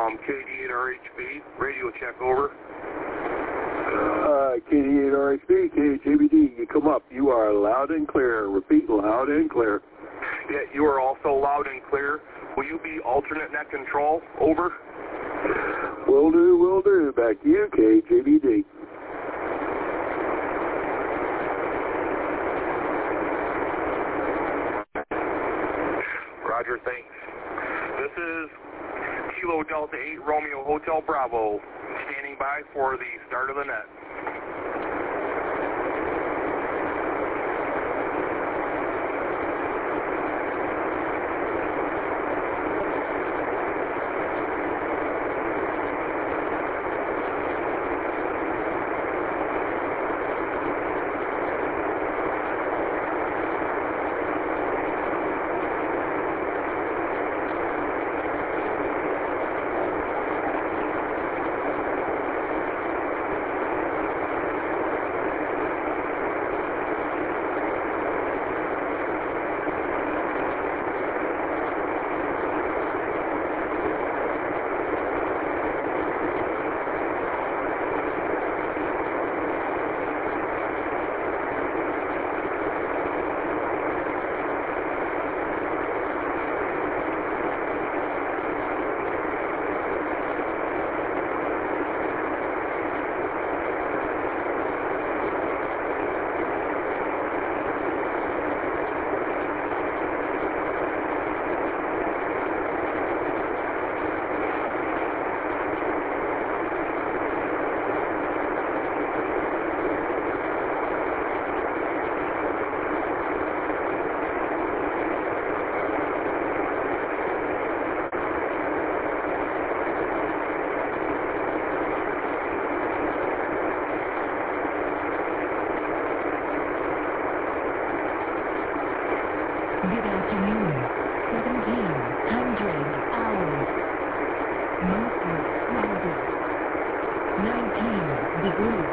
KD8RHB, radio check over. KD8RHB, KHABD, you come up. You are loud and clear. Repeat, loud and clear. Yeah, you are also loud and clear. Will you be alternate net control? Over. Will do. Back to you, KHABD. Roger, thanks. This is Kilo Delta 8 Romeo Hotel Bravo, standing by for the start of the net. Good afternoon. 1700 hours. Mostly cloudy. 19 degrees.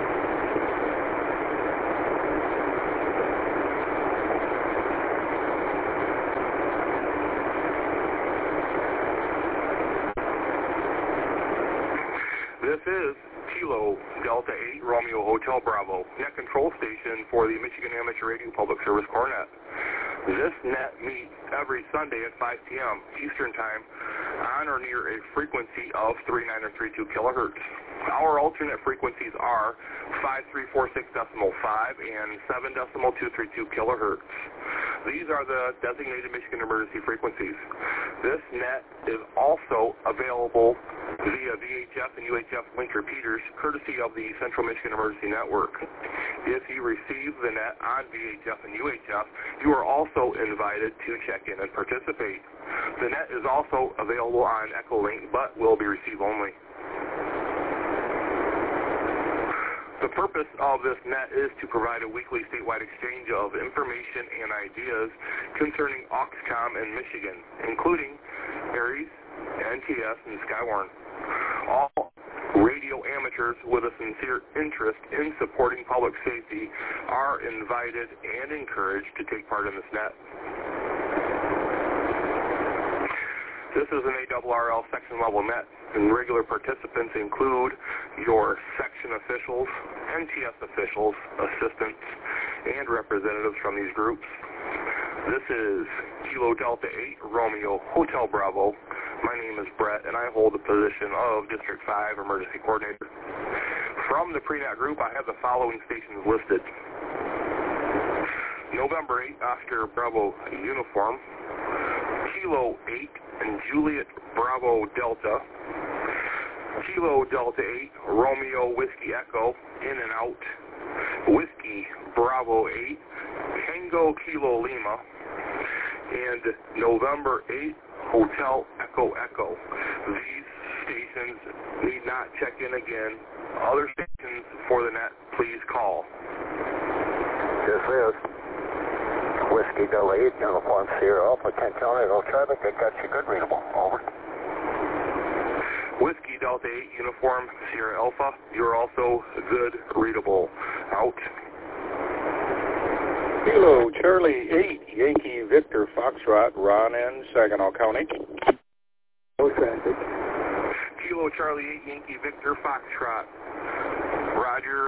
This is Kilo Delta 8 Romeo Hotel Bravo, net control station for the Michigan Amateur Radio Public Service Cornet. This net meets every Sunday at 5 p.m. Eastern Time on or near a frequency of 3932 kilohertz. Our alternate frequencies are 5346.5 and 7.232 kilohertz. These are the designated Michigan emergency frequencies. This net is also available via VHF and UHF link repeaters, courtesy of the Central Michigan Emergency Network. If you receive the net on VHF and UHF, you are also invited to check in and participate. The net is also available on Echolink, but will be receive only. The purpose of this net is to provide a weekly statewide exchange of information and ideas concerning Auxcom in Michigan, including Aries, NTS, and Skywarn. All radio amateurs with a sincere interest in supporting public safety are invited and encouraged to take part in this net. This is an ARRL section level net, and regular participants include your section officials, NTS officials, assistants, and representatives from these groups. This is Kilo Delta 8 Romeo Hotel Bravo. My name is Brett, and I hold the position of District 5 Emergency Coordinator. From the pre-net group, I have the following stations listed. November 8, Oscar Bravo Uniform, Kilo 8 and Juliet Bravo Delta, Kilo Delta 8 Romeo Whiskey Echo In and Out, Whiskey Bravo 8 Tango Kilo Lima, and November 8 Hotel Echo Echo. These stations need not check in again. Other stations for the net, please call. This is Whiskey Delta 8 Uniform Sierra Alpha, Kent County, no traffic. I got you good readable. Over. Whiskey Delta 8 Uniform Sierra Alpha, you're also good readable. Out. Kilo Charlie 8 Yankee Victor Foxtrot, Ron N, Saginaw County. No traffic. Kilo Charlie 8 Yankee Victor Foxtrot. Roger.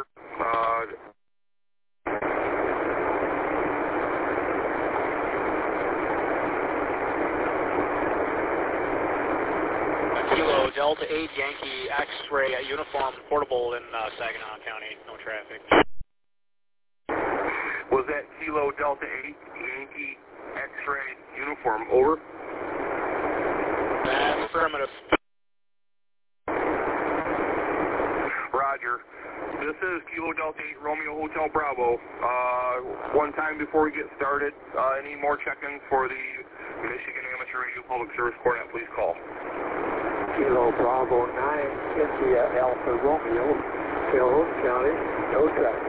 Kilo Delta 8 Yankee X-ray uniform portable in Saginaw County. No traffic. Was that Kilo Delta 8 Yankee X-ray uniform? Over. Affirmative. Roger. This is Kilo Delta 8 Romeo Hotel Bravo. One time before we get started, any more check-ins for the Michigan Amateur Radio Public Service Cornet, please call. Kilo Bravo 9, India Alpha Romeo, Calhoun County, no traffic.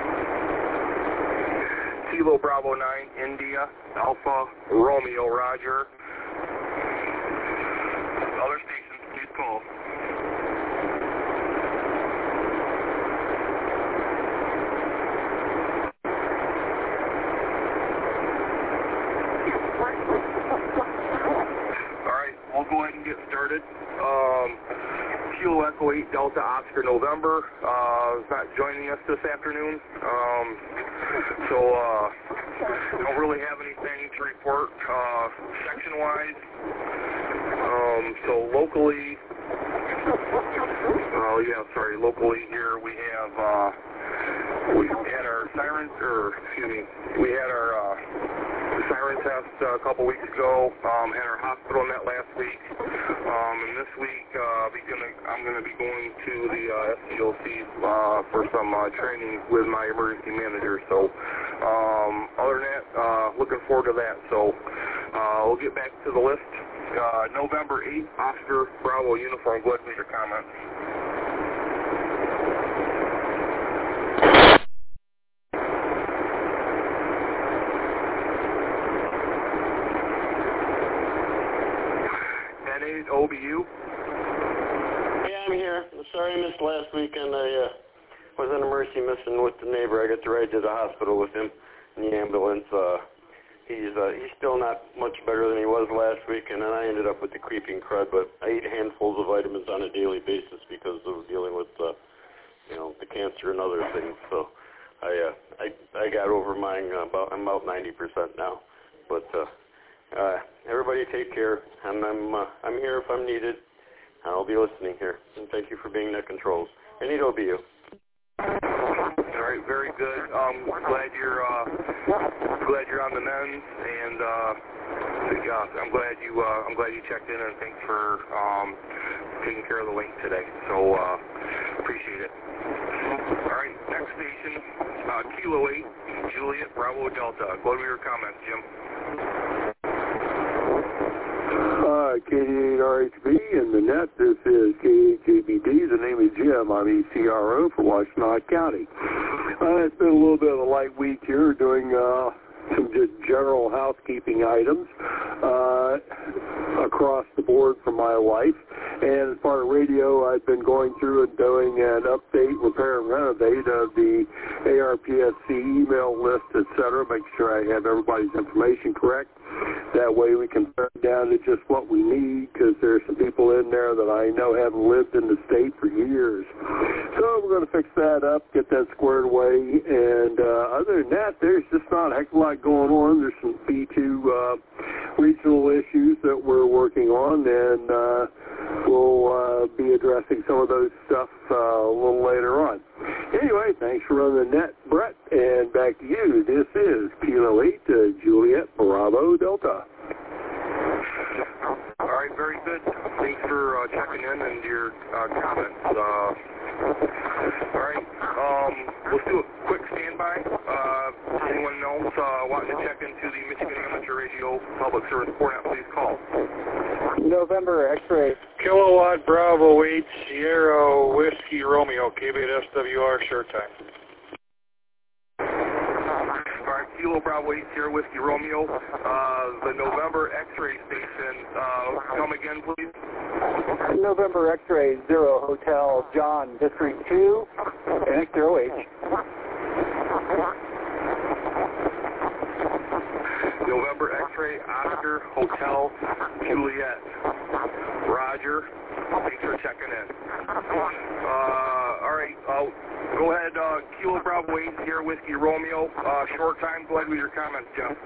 Kilo Bravo 9, India Alpha Romeo, Roger. Other stations, please call. Alright, we'll go ahead and get started. Kilo Echo 8 Delta Oscar November is not joining us this afternoon. So don't really have anything to report section-wise. So locally, locally here we had our siren, we had our siren test a couple weeks ago, had our hospital net last week, and this week I'm going to be going to the SCLC for some training with my emergency manager. So other than that, looking forward to that. So we'll get back to the list. November 8th, Oscar Bravo uniform. Go ahead with your comments. N8 OBU. Yeah, I'm here. Sorry I missed last weekend. I was in a mercy mission with the neighbor. I got to ride to the hospital with him in the ambulance. He's still not much better than he was last week, and then I ended up with the creeping crud. But I eat handfuls of vitamins on a daily basis because of dealing with the cancer and other things. So I got over mine. I'm about 90% now. But everybody take care, and I'm here if I'm needed. I'll be listening here. And thank you for being net controls. I need OBU. All right, very good. Glad you're on the mend, and I'm glad you checked in, and thanks for taking care of the link today. So appreciate it. All right, next station, Kilo 8 Juliet Bravo Delta. Go to your comments, Jim. KD8RHB in the net. This is KHJBD. The name is Jim. I'm ECRO for Washtenaw County. It's been a little bit of a light week here, doing some just general housekeeping items across the board for my wife. And as part of radio, I've been going through and doing an update, repair, and renovate of the ARPSC email list, etc., make sure I have everybody's information correct. That way we can put it down to just what we need, because there's some people in there that I know haven't lived in the state for years. So we're going to fix that up, get that squared away, and other than that, there's just not a heck of a lot going on. There's some B2 regional issues that we're working on, and we'll be addressing some of those stuff a little later on. Anyway, thanks for running the net, Brett, and back to you. This is Kilo 8 Juliet Bravo Delta. All right, very good. Thanks for checking in and your comments. All right, let's do a quick standby. Anyone else wanting to check into the Michigan Amateur Radio Public Service Cornet, please call. November X-ray. Kilowatt Bravo 8 Sierra Whiskey Romeo, KB8 SWR, short time. All right, Kilo Bravo 8 Sierra Whiskey Romeo. The November X-ray station, come again, please. November X-ray 0 Hotel John District 2, X0H. November X-ray Oscar Hotel Juliet. Roger. Thanks for checking in. All right, go ahead, Kilo Bravo 8 here, Whiskey Romeo. Short time, go ahead with your comments, Jeff.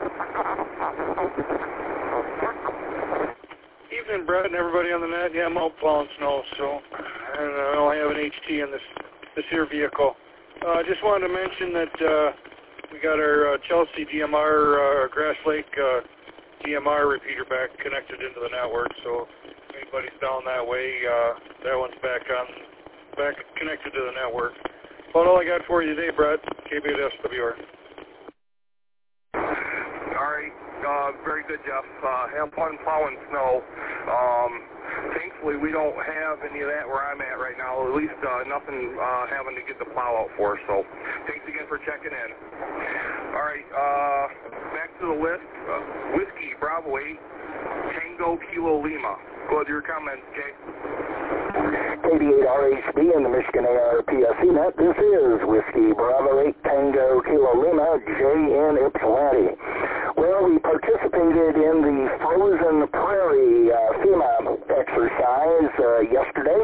Evening, Brett, and everybody on the net. Yeah, I'm out plowing snow, so I don't have an HT in this here vehicle. Just wanted to mention that we got our Chelsea DMR, Grass Lake DMR repeater back connected into the network, so if anybody's down that way, that one's back connected to the network. About all I got for you today, Brett. KB8SWR. All right, very good, Jeff. Have fun plowing snow. Thankfully, we don't have any of that where I'm at right now, at least nothing having to get the plow out for, so thanks again for checking in. All right, back to the list. Whiskey Bravo 8, Tango Kilo Lima. Go ahead with your comments, Jay. KB8RHB in the Michigan ARPSC net. This is Whiskey Bravo 8 Tango Kilo Lima, J in Ypsilanti. Well, we participated in the Frozen Prairie FEMA exercise yesterday.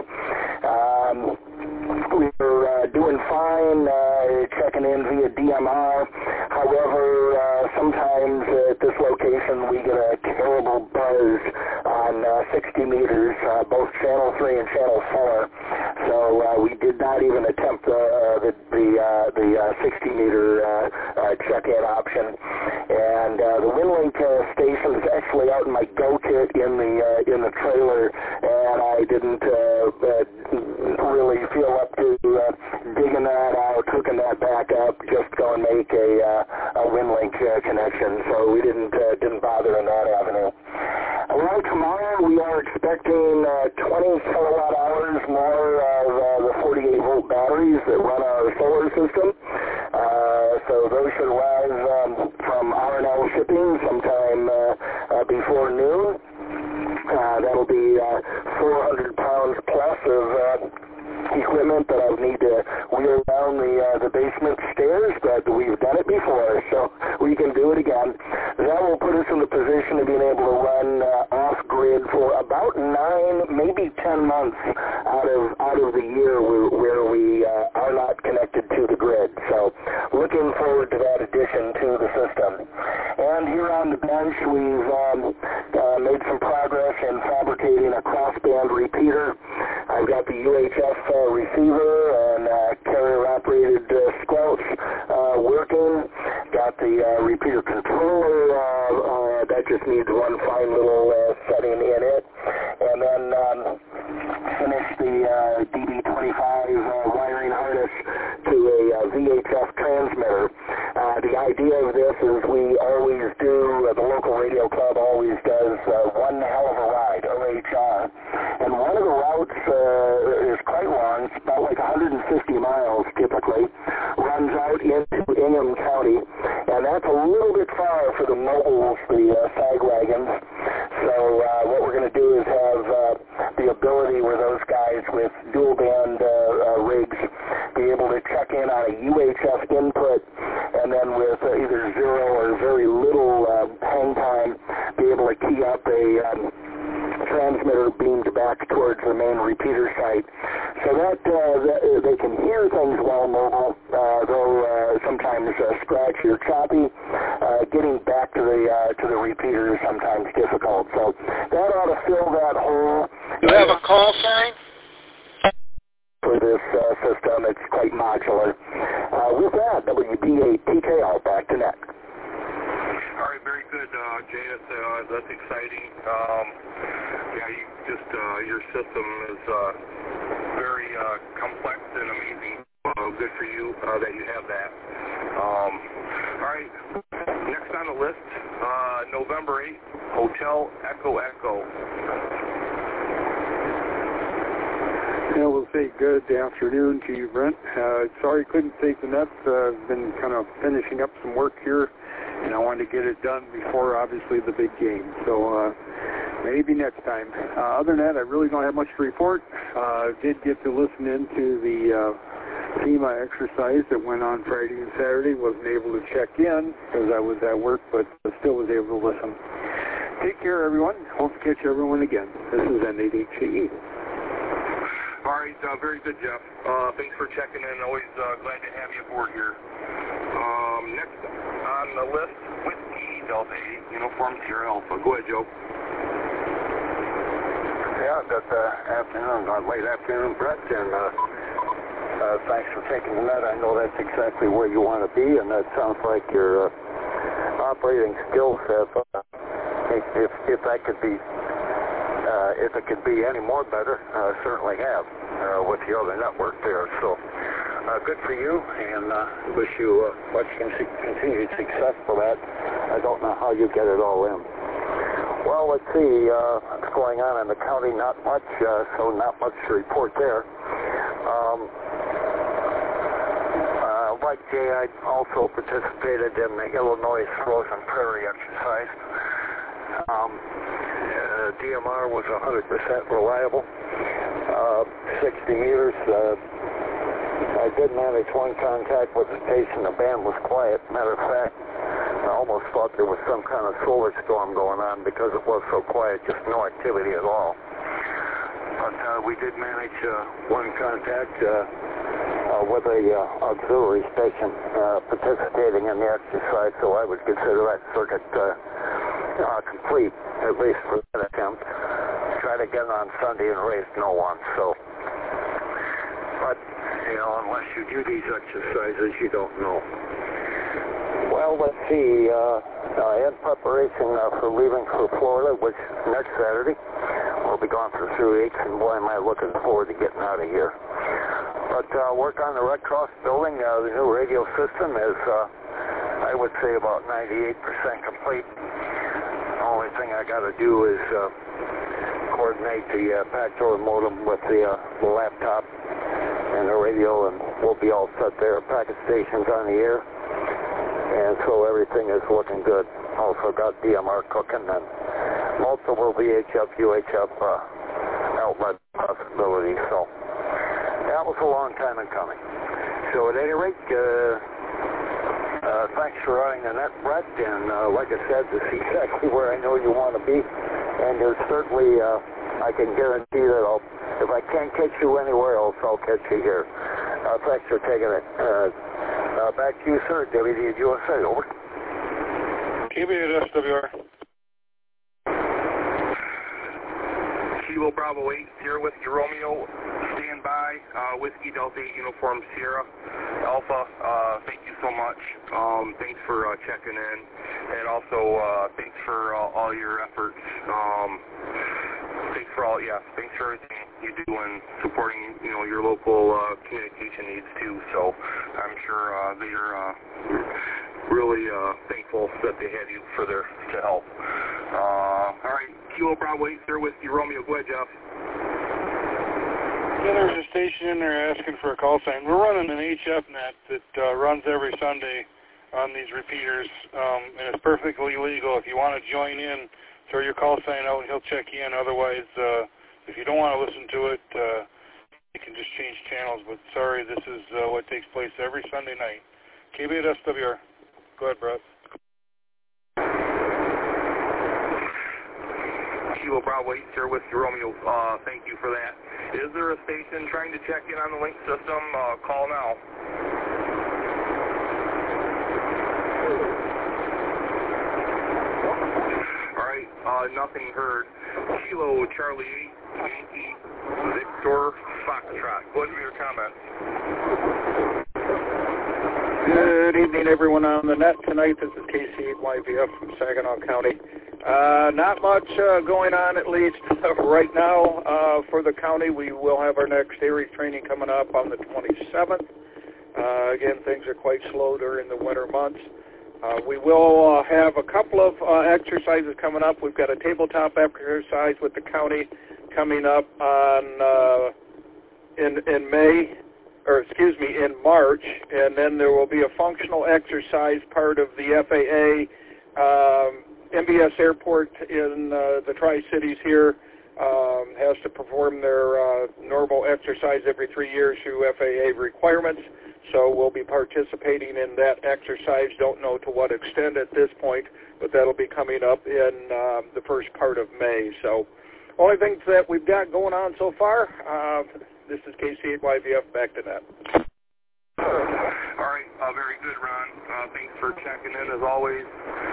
We were doing fine, checking in via DMR. However, sometimes at this location we get a terrible buzz on 60 meters, both Channel 3 and Channel 4. So we did not even attempt the 60-meter check-in option. And the WinLink station is actually out in my Go kit in the trailer, and I didn't really feel up to digging that out, hooking that back up, just go and make a WinLink connection. So we didn't bother in that avenue. Well, tomorrow we are expecting 20 kilowatt hours more of the 48-volt batteries that run our solar system. So those should arrive from R&L shipping sometime before noon. That'll be 400 pounds plus of equipment that I'll need to wheel down the basement stairs, but we've done it before, so we can do it again. That will put us in the position of being able to run off-grid for about 9, maybe 10 months out of the year where we are not connected to the grid. So looking forward to that addition to the system. And here on the bench, we've made some progress in fabricating a crossband repeater. I've got the UHF receiver and carrier-operated squelch working. Got the repeater controller. That just needs one fine little setting in it. And then finish the DB25 wiring harness to a VHF transmitter. The idea of this is we always do, the local radio club always does one hell of a ride, OHR. And one of the routes is quite long, it's about like 150 miles typically, runs out into Ingham County, and that's a little bit far for the mobiles, the sag wagons. So what we're going to do is have the ability where those guys with dual band rigs be able to check in on a UHF input, and then with either zero or very little hang time, be able to key up a transmitter beamed back towards the main repeater site, so that they can hear things while mobile, though sometimes scratchy or choppy. Getting back to the repeater is sometimes difficult. So that ought to fill that hole. You have a call sign? For this system, it's quite modular. With that, WB8TKL, back to net. All right, very good, Jay. That's exciting. Yeah, your system is very complex and amazing. Good for you that you have that. All right, next on the list, November 8th, Hotel Echo Echo. Yeah, we'll say good afternoon to you, Brent. Sorry couldn't take the nets. I've been kind of finishing up some work here, and I wanted to get it done before, obviously, the big game. So maybe next time. Other than that, I really don't have much to report. Did get to listen into the FEMA exercise that went on Friday and Saturday. Wasn't able to check in because I was at work, but still was able to listen. Take care, everyone. Hope to catch everyone again. This is N8HCE. All right, very good, Jeff. Thanks for checking in. Always glad to have you aboard here. Next on the list, Whiskey Delta 8, Uniform Sierra Alpha. Go ahead, Joe. Yeah, good afternoon, late afternoon, Brett, and thanks for taking the net. I know that's exactly where you want to be, and that sounds like your operating skills have, if that could be, if it could be any more better, certainly have with the other network there. So good for you, and wish you much continued success for that. I don't know how you get it all in. Well, let's see what's going on in the county. Not much, so not much to report there. Like Jay, I also participated in the Illinois Frozen Prairie exercise. DMR was 100% reliable. 60 meters. I did manage one contact with the station. The band was quiet. Matter of fact, I almost thought there was some kind of solar storm going on because it was so quiet, just no activity at all. But we did manage one contact with a auxiliary station participating in the exercise, so I would consider that circuit complete, at least for that attempt. Tried again on Sunday and raised no one, so. But, unless you do these exercises, you don't know. Well, let's see, in preparation for leaving for Florida, which next Saturday, we'll be gone for 3 weeks, and boy, am I looking forward to getting out of here. But work on the Red Cross building, the new radio system is, I would say, about 98% complete. The only thing I got to do is coordinate the backdoor modem with the laptop and the radio, and we'll be all set there. Packet stations on the air. And so everything is looking good. Also got DMR cooking and multiple VHF, UHF outlet possibilities. So that was a long time in coming. So at any rate, thanks for running the net, Brett. And like I said, this is exactly where I know you want to be. And there's certainly, I can guarantee that if I can't catch you anywhere else, I'll catch you here. Thanks for taking it. Back to you, sir. WDUSA, over. KBA SWR. Kilo Bravo 8, Sierra Whiskey Romeo, stand by. Whiskey Delta 8, Uniform Sierra Alpha, thank you so much. Thanks for checking in. And also, thanks for all your efforts. Thanks for everything you do in supporting, your local communication needs too. So I'm sure they're really thankful that they had you to help. All right, Kilo Bravo 8, Sierra Whiskey Romeo. Go ahead, Jeff. Yeah, there's a station in there asking for a call sign. We're running an HF net that runs every Sunday on these repeaters, and it's perfectly legal. If you want to join in, throw your call sign out and he'll check you in. Otherwise, if you don't want to listen to it, you can just change channels. But sorry, this is what takes place every Sunday night. KBA SWR. Go ahead, Brett. Kilo Bravo 8, Sierra Whiskey Romeo, thank you for that. Is there a station trying to check in on the link system? Call now. All right, nothing heard. Kilo Charlie 8, Yankee Victor Foxtrot. What are your comments? Good evening, everyone on the net tonight. This is KC8YVF from Saginaw County. Not much going on, at least right now, for the county. We will have our next ARES training coming up on the 27th. Again, things are quite slow during the winter months. We will have a couple of exercises coming up. We've got a tabletop exercise with the county coming up on in March, and then there will be a functional exercise part of the FAA. MBS Airport in the Tri-Cities here has to perform their normal exercise every 3 years through FAA requirements, so we'll be participating in that exercise. Don't know to what extent at this point, but that'll be coming up in the first part of May. So only things that we've got going on so far, This is KC8YVF, back to net. All right, very good, Ron. Thanks for checking in as always.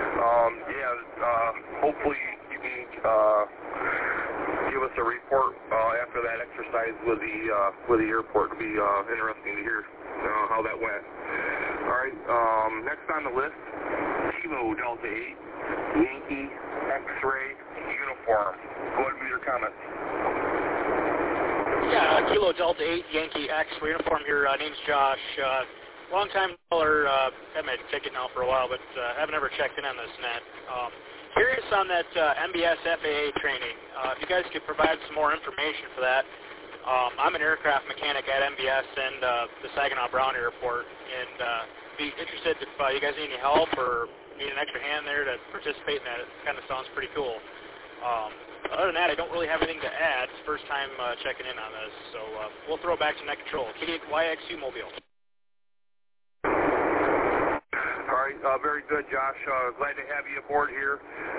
Hopefully you can give us a report after that exercise with the airport. It'll be interesting to hear how that went. All right, next on the list, Kilo Delta 8, Yankee X-ray uniform. Go ahead with your comments. Yeah, Kilo Delta 8, Yankee X-ray uniform here. Name's Josh. Long time caller. Had my ticket now for a while, but haven't ever checked in on this net. Curious on that MBS FAA training. If you guys could provide some more information for that. I'm an aircraft mechanic at MBS and the Saginaw Brown Airport, and be interested if you guys need any help or need an extra hand there to participate in that. It kind of sounds pretty cool. Other than that, I don't really have anything to add. It's the first time checking in on this, so we'll throw it back to Net Control. KD8YXU Mobile. All right, very good, Josh. Glad to have you aboard here.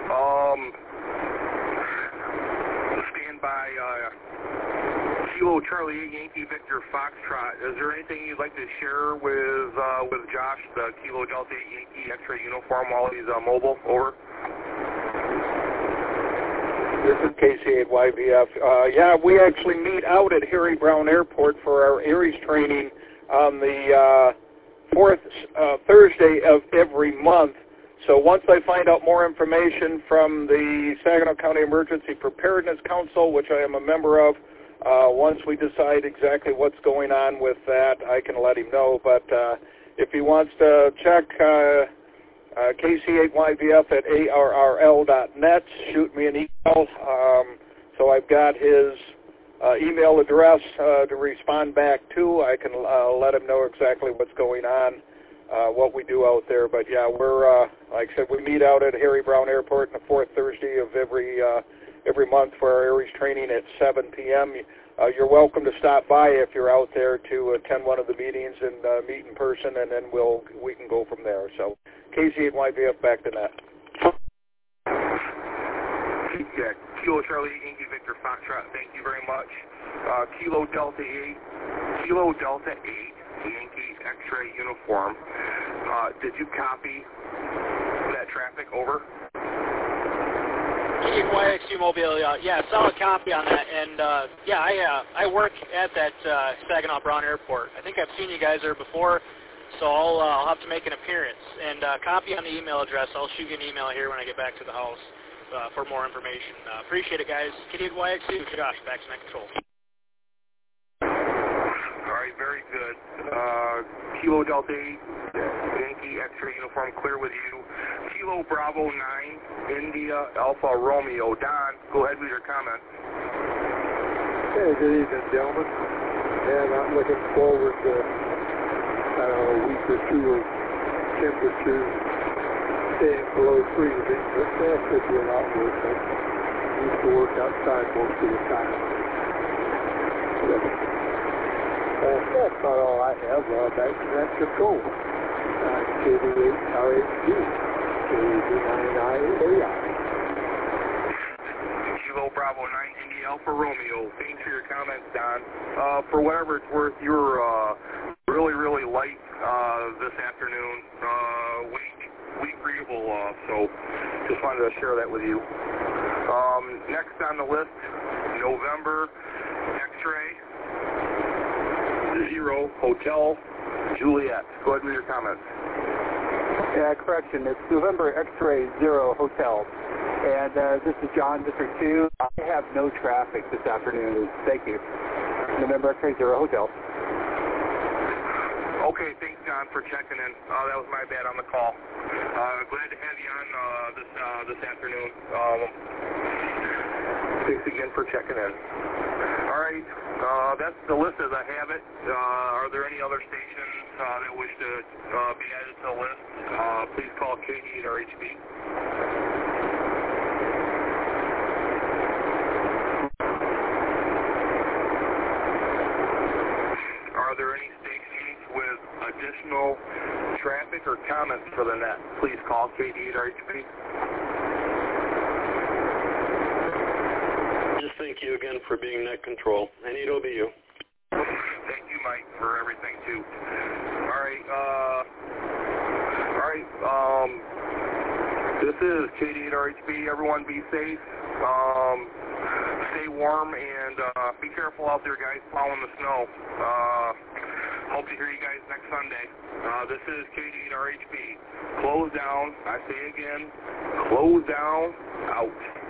Stand by Kilo Charlie 8 Yankee Victor Foxtrot. Is there anything you'd like to share with Josh, the Kilo Delta 8 Yankee X-ray uniform while he's mobile? Over. This is KC8YVF. Yeah, we actually meet out at Harry Brown Airport for our Aries training on the fourth Thursday of every month. So once I find out more information from the Saginaw County Emergency Preparedness Council, which I am a member of, once we decide exactly what's going on with that, I can let him know. But if he wants to check KC8YVF at arrl.net, shoot me an email. So I've got his email address to respond back to. I can let him know exactly what's going on, what we do out there. But yeah, we're like I said, we meet out at Harry Brown Airport on the fourth Thursday of every month for our Aries training at 7 p.m. You're welcome to stop by if you're out there to attend one of the meetings and meet in person, and then we can go from there. So KC8YVF, back to net. Yeah, Kilo Charlie Yankee Victor Foxtrot, thank you very much. Kilo Delta 8 Yankee X-ray uniform. Did you copy that traffic? Over. KD8YXU Mobile, yeah, solid copy on that. And yeah, I work at that Saginaw Brown Airport. I think I've seen you guys there before, so I'll have to make an appearance. And copy on the email address. I'll shoot you an email here when I get back to the house for more information. Appreciate it, guys. KD8YXU, Josh, back to Net Control. All right, very good. Kilo Delta 8 Yankee X-ray uniform, clear with you. Kilo Bravo 9 India Alpha Romeo. Don, go ahead with your comments. Hey, good evening, gentlemen. And I'm looking forward to a week or two of temperatures staying below freezing, but that could be a lot worse. I used to work outside most of the time. That's not all I have. Back to Net Control. KD8RHD. KD9IA. Kilo Bravo 9 India Alpha Romeo. Thanks for your comments, Don. For whatever it's worth, you were really, really light this afternoon. Weak breathable, so just wanted to share that with you. Next on the list, November X-ray 0 Hotel Juliet. Go ahead with your comments. Yeah, correction. It's November X-ray 0 Hotel. And this is John, District 2. I have no traffic this afternoon. Thank you. November X-ray 0 Hotel. Okay, thanks, John, for checking in. That was my bad on the call. Glad to have you on this afternoon. Thanks again for checking in. All right, that's the list as I have it. Are there any other stations that wish to be added to the list? Please call KD8RHB. Are there any stations with additional traffic or comments for the net? Please call KD8RHB. Just thank you again for being Net Control. I need OBU. Mike, for everything, too. All right, this is KD8RHB. Everyone be safe. Stay warm, and be careful out there, guys, plowing the snow. Hope to hear you guys next Sunday. This is KD8RHB. Close down. I say again, close down, out.